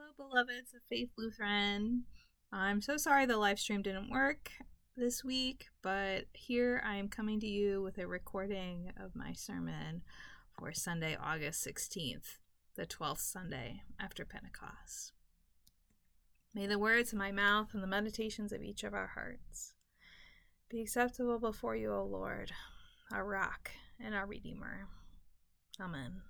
Beloveds of Faith Lutheran. I'm so sorry the live stream didn't work this week, but here I am coming to you with a recording of my sermon for Sunday, August 16th, the 12th Sunday after Pentecost. May the words of my mouth and the meditations of each of our hearts be acceptable before you, O Lord, our rock and our Redeemer. Amen.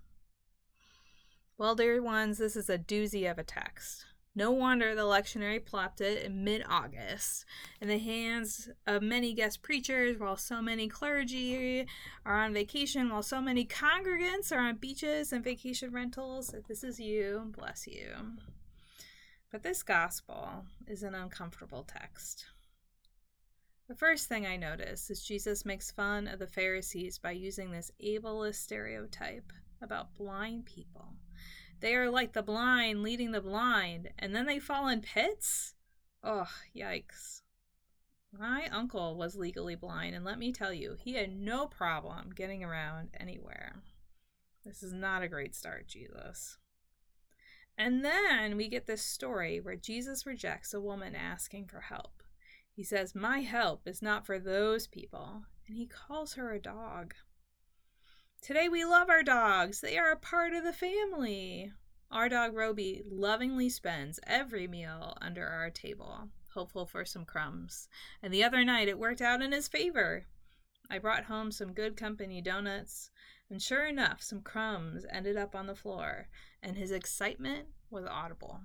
Well, dear ones, this is a doozy of a text. No wonder the lectionary plopped it in mid-August in the hands of many guest preachers while so many clergy are on vacation, while so many congregants are on beaches and vacation rentals. If this is you, bless you. But this gospel is an uncomfortable text. The first thing I notice is Jesus makes fun of the Pharisees by using this ableist stereotype about blind people. They are like the blind leading the blind, and then they fall in pits? Oh, yikes. My uncle was legally blind, and let me tell you, he had no problem getting around anywhere. This is not a great start, Jesus. And then we get this story where Jesus rejects a woman asking for help. He says, "My help is not for those people," and he calls her a dog. Today we love our dogs. They are a part of the family. Our dog Roby lovingly spends every meal under our table, hopeful for some crumbs. And the other night it worked out in his favor. I brought home some Good Company donuts, and sure enough, some crumbs ended up on the floor, and his excitement was audible.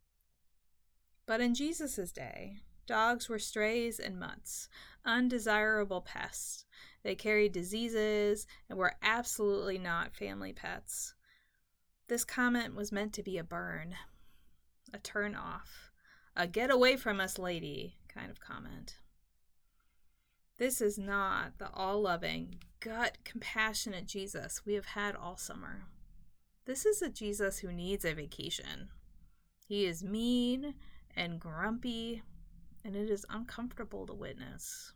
But in Jesus' day, dogs were strays and mutts, undesirable pests. They carried diseases and were absolutely not family pets. This comment was meant to be a burn, a turn off, a get away from us lady kind of comment. This is not the all-loving, gut-compassionate Jesus we have had all summer. This is a Jesus who needs a vacation. He is mean and grumpy, and it is uncomfortable to witness.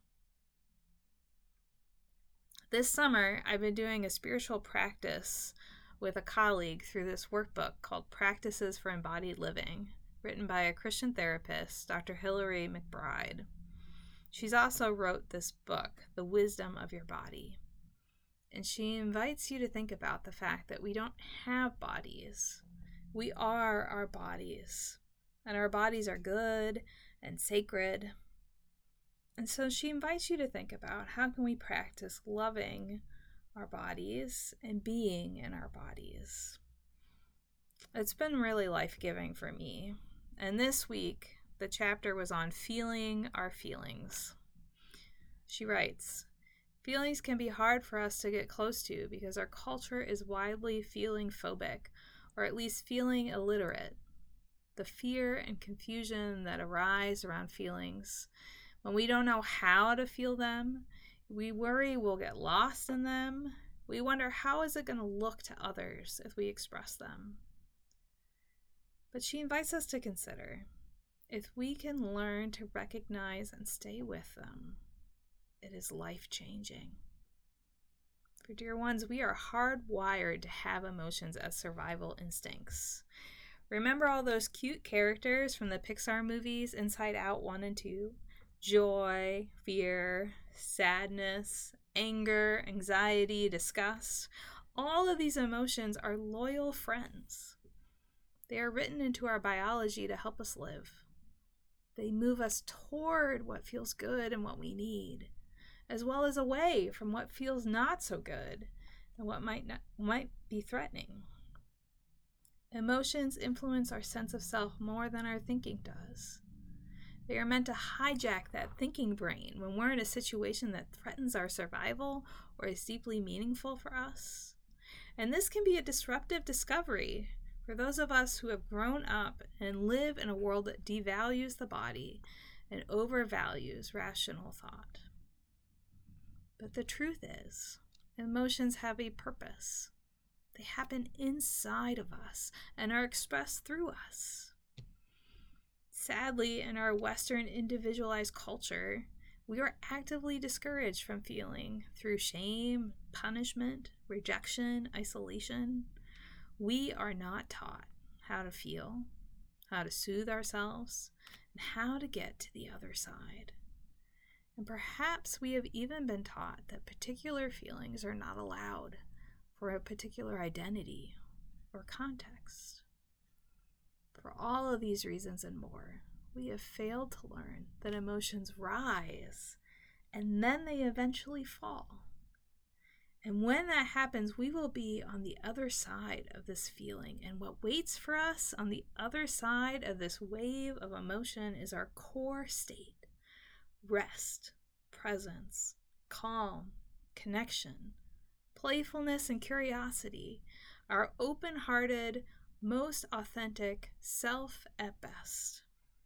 This summer, I've been doing a spiritual practice with a colleague through this workbook called Practices for Embodied Living, written by a Christian therapist, Dr. Hilary McBride. She's also wrote this book, The Wisdom of Your Body. And she invites you to think about the fact that we don't have bodies. We are our bodies. And our bodies are good and sacred. And so she invites you to think about how can we practice loving our bodies and being in our bodies. It's been really life-giving for me. And this week, the chapter was on feeling our feelings. She writes, "Feelings can be hard for us to get close to because our culture is widely feeling phobic, or at least feeling illiterate. The fear and confusion that arise around feelings. When we don't know how to feel them, we worry we'll get lost in them. We wonder how is it going to look to others if we express them." But she invites us to consider, if we can learn to recognize and stay with them, it is life-changing. For dear ones, we are hardwired to have emotions as survival instincts. Remember all those cute characters from the Pixar movies Inside Out 1 and 2? Joy, fear, sadness, anger, anxiety, disgust. All of these emotions are loyal friends. They are written into our biology to help us live. They move us toward what feels good and what we need, as well as away from what feels not so good and what might be threatening. Emotions influence our sense of self more than our thinking does. They are meant to hijack that thinking brain when we're in a situation that threatens our survival or is deeply meaningful for us. And this can be a disruptive discovery for those of us who have grown up and live in a world that devalues the body and overvalues rational thought. But the truth is, emotions have a purpose. They happen inside of us and are expressed through us. Sadly, in our Western individualized culture, we are actively discouraged from feeling through shame, punishment, rejection, isolation. We are not taught how to feel, how to soothe ourselves, and how to get to the other side. And perhaps we have even been taught that particular feelings are not allowed for a particular identity or context. For all of these reasons and more, we have failed to learn that emotions rise and then they eventually fall. And when that happens, we will be on the other side of this feeling. And what waits for us on the other side of this wave of emotion is our core state: rest, presence, calm, connection, playfulness, and curiosity, our open-hearted, most authentic self at best.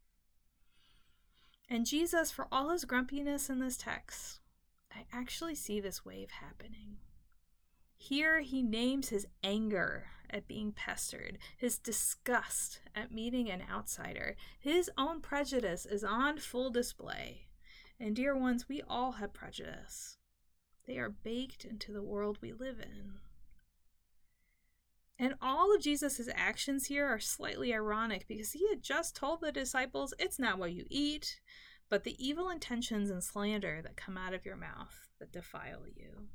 And Jesus, for all his grumpiness in this text, I actually see this wave happening. Here he names his anger at being pestered, his disgust at meeting an outsider. His own prejudice is on full display. And dear ones, we all have prejudice. They are baked into the world we live in. And all of Jesus' actions here are slightly ironic because he had just told the disciples, it's not what you eat, but the evil intentions and slander that come out of your mouth that defile you.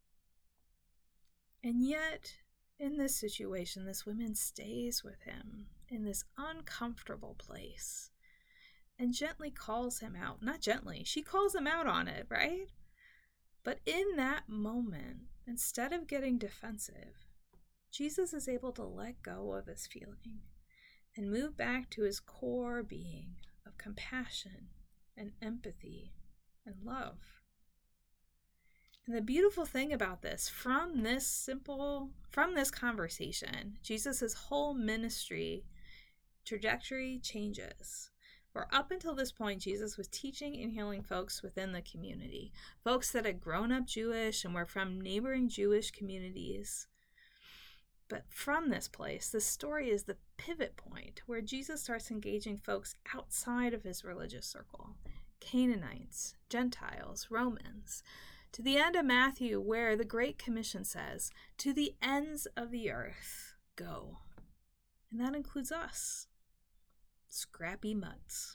And yet, in this situation, this woman stays with him in this uncomfortable place and gently calls him out. Not gently, she calls him out on it, right? But in that moment, instead of getting defensive, Jesus is able to let go of this feeling and move back to his core being of compassion and empathy and love. And the beautiful thing about this, from this conversation, Jesus' whole ministry trajectory changes. For up until this point, Jesus was teaching and healing folks within the community, folks that had grown up Jewish and were from neighboring Jewish communities. But from this place, this story is the pivot point where Jesus starts engaging folks outside of his religious circle: Canaanites, Gentiles, Romans, to the end of Matthew, where the Great Commission says, to the ends of the earth, go. And that includes us, scrappy mutts.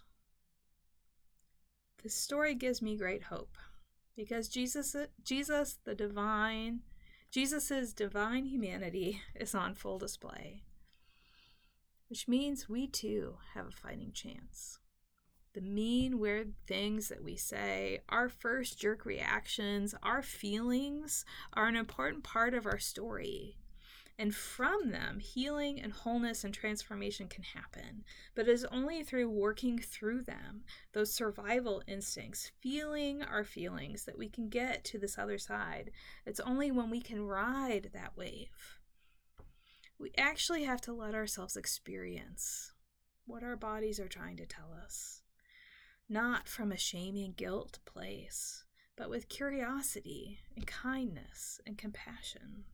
This story gives me great hope because Jesus' divine humanity is on full display, which means we too have a fighting chance. The mean, weird things that we say, our first jerk reactions, our feelings are an important part of our story. And from them, healing and wholeness and transformation can happen. But it is only through working through them, those survival instincts, feeling our feelings, that we can get to this other side. It's only when we can ride that wave. We actually have to let ourselves experience what our bodies are trying to tell us. Not from a shame and guilt place, but with curiosity and kindness and compassion.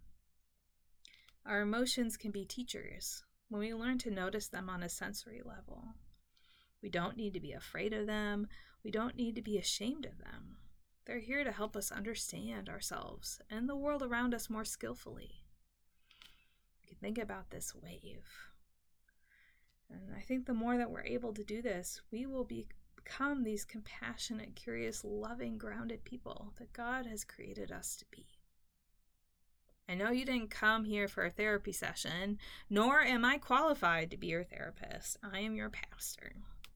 Our emotions can be teachers when we learn to notice them on a sensory level. We don't need to be afraid of them. We don't need to be ashamed of them. They're here to help us understand ourselves and the world around us more skillfully. We can think about this wave. And I think the more that we're able to do this, we will become these compassionate, curious, loving, grounded people that God has created us to be. I know you didn't come here for a therapy session, nor am I qualified to be your therapist. I am your pastor.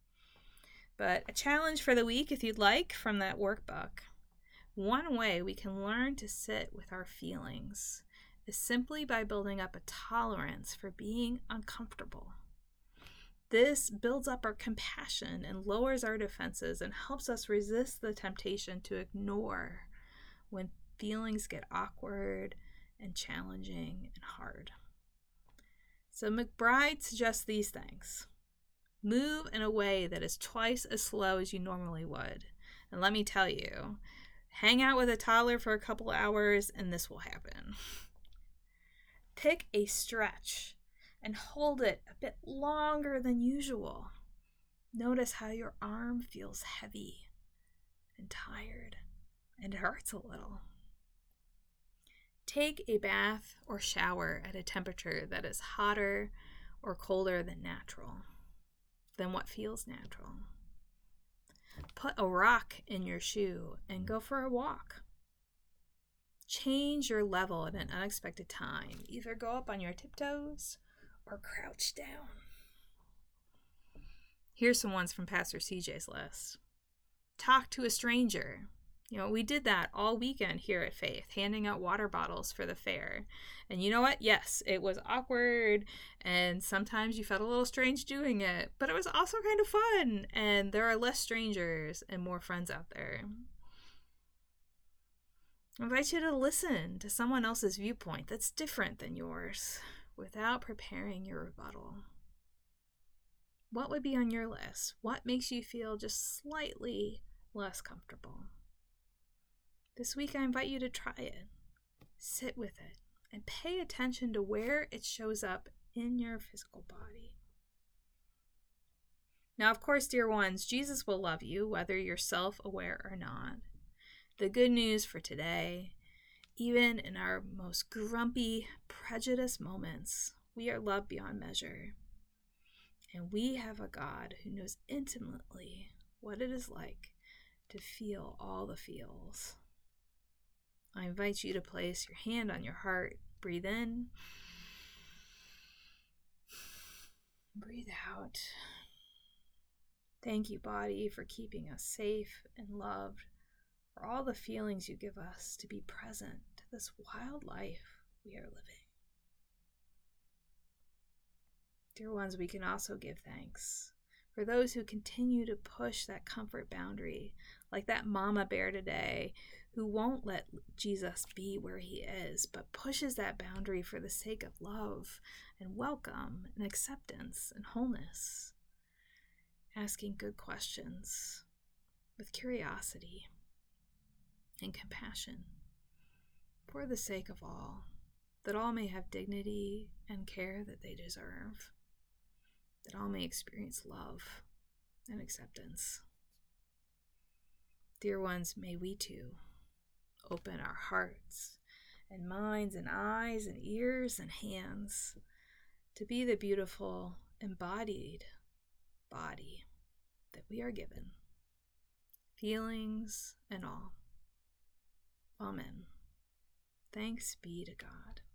But a challenge for the week, if you'd like, from that workbook. One way we can learn to sit with our feelings is simply by building up a tolerance for being uncomfortable. This builds up our compassion and lowers our defenses and helps us resist the temptation to ignore when feelings get awkward and challenging and hard. So McBride suggests these things. Move in a way that is twice as slow as you normally would. And let me tell you, hang out with a toddler for a couple hours and this will happen. Pick a stretch and hold it a bit longer than usual. Notice how your arm feels heavy and tired, and it hurts a little. Take a bath or shower at a temperature that is hotter or colder than natural. than what feels natural. Put a rock in your shoe and go for a walk. Change your level at an unexpected time. Either go up on your tiptoes or crouch down. Here's some ones from Pastor CJ's list. Talk to a stranger. We did that all weekend here at Faith, handing out water bottles for the fair. And you know what? Yes, it was awkward, and sometimes you felt a little strange doing it, but it was also kind of fun, and there are less strangers and more friends out there. I invite you to listen to someone else's viewpoint that's different than yours without preparing your rebuttal. What would be on your list? What makes you feel just slightly less comfortable? This week, I invite you to try it. Sit with it and pay attention to where it shows up in your physical body. Now, of course, dear ones, Jesus will love you, whether you're self-aware or not. The good news for today, even in our most grumpy, prejudiced moments, we are loved beyond measure. And we have a God who knows intimately what it is like to feel all the feels. I invite you to place your hand on your heart. Breathe in. Breathe out. Thank you, body, for keeping us safe and loved, for all the feelings you give us to be present to this wild life we are living. Dear ones, we can also give thanks for those who continue to push that comfort boundary, like that mama bear today, who won't let Jesus be where he is, but pushes that boundary for the sake of love and welcome and acceptance and wholeness, asking good questions with curiosity and compassion for the sake of all, that all may have dignity and care that they deserve, that all may experience love and acceptance. Dear ones, may we too open our hearts and minds and eyes and ears and hands to be the beautiful embodied body that we are given, feelings and all. Amen. Thanks be to God.